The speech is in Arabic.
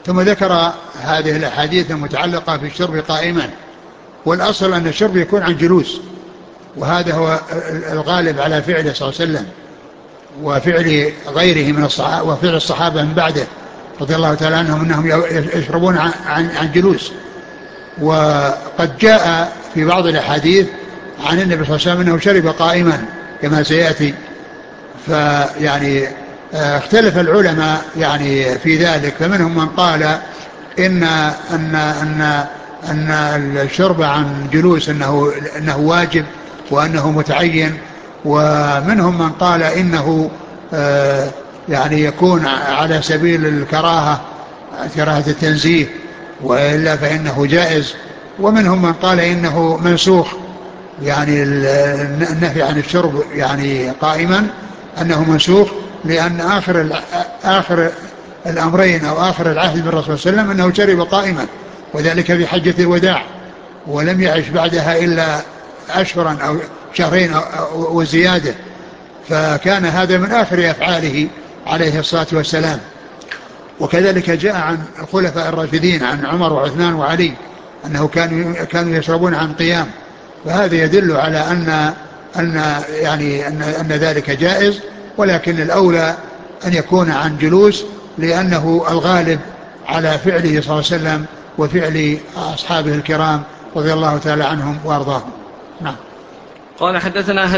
ثم ذكر هذه الأحاديث المتعلقة في الشرب قائما. والأصل أن الشرب يكون عن جلوس، وهذا هو الغالب على فعله صلى الله عليه وسلم وفعل غيره من الصحابة، وفعل الصحابة من بعده رضي الله تعالى عنهم أنهم يشربون عن جلوس. وقد جاء في بعض الأحاديث عن النبي صلى الله عليه وسلم أنه شرب قائما كما سيأتي. فيعني اختلف العلماء يعني في ذلك، فمنهم من قال أن الشرب عن جلوس أنه واجب وأنه متعين، ومنهم من قال إنه يعني يكون على سبيل الكراهة، كراهة التنزيه، وإلا فإنه جائز. ومنهم من قال إنه منسوخ، يعني النهي عن الشرب يعني قائما أنه منسوخ، لأن آخر الأمرين أو آخر العهد بالرسول صلى الله عليه وسلم أنه شرب قائما، وذلك في حجة الوداع، ولم يعش بعدها إلا أشهرا أو شهرين وزيادة، فكان هذا من آخر أفعاله عليه الصلاة والسلام. وكذلك جاء عن الخلفاء الراشدين عن عمر وعثمان وعلي أنه كانوا يشربون عن قيام، فهذا يدل على أن ذلك جائز، ولكن الأولى أن يكون عن جلوس، لأنه الغالب على فعله صلى الله عليه وسلم وفعل أصحابه الكرام رضي الله تعالى عنهم وأرضاهم. نعم. قال حدثنا